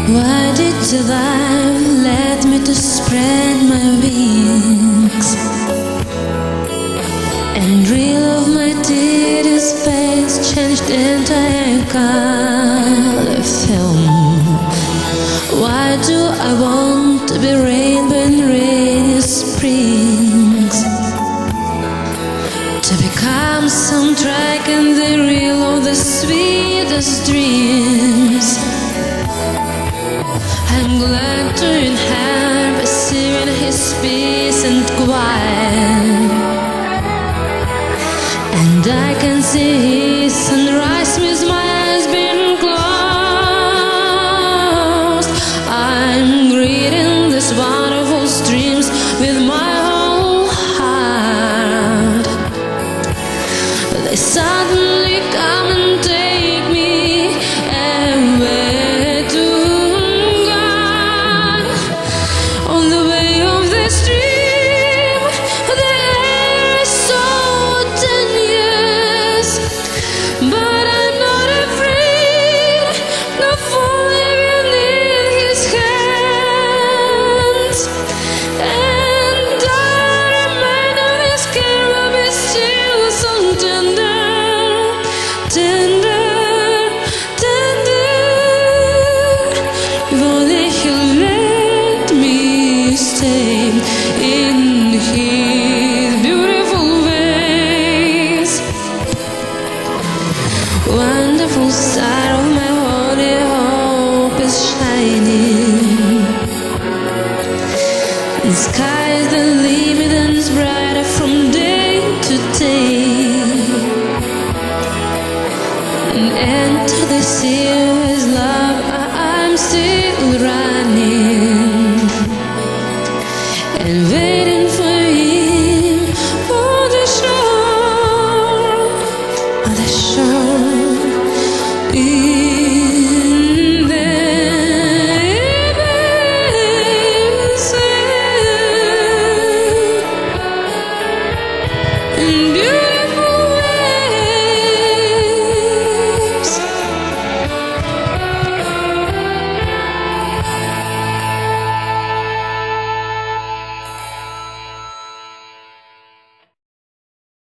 Why did you life let me to spread my wings and reel of my tedious face changed into a color film? Why do I want to be rainbow in rainy springs, to become soundtrack in the reel of the sweetest dreams? I'm glad to inherit perceiving his peace and quiet, and I can see his sunrise with my eyes being closed. I'm greeting these wonderful streams with my whole heart. They suddenly come and take me away to God. On the way of the stream, the air is so tenuous, but I'm not afraid of falling in his hands. And I remind of his care will be still so tender, tender, tender. If only he'll let me stay in his beautiful ways. Wonderful star of my holy hope is shining. The sky is the limit and is brighter from day to day. And enter the sea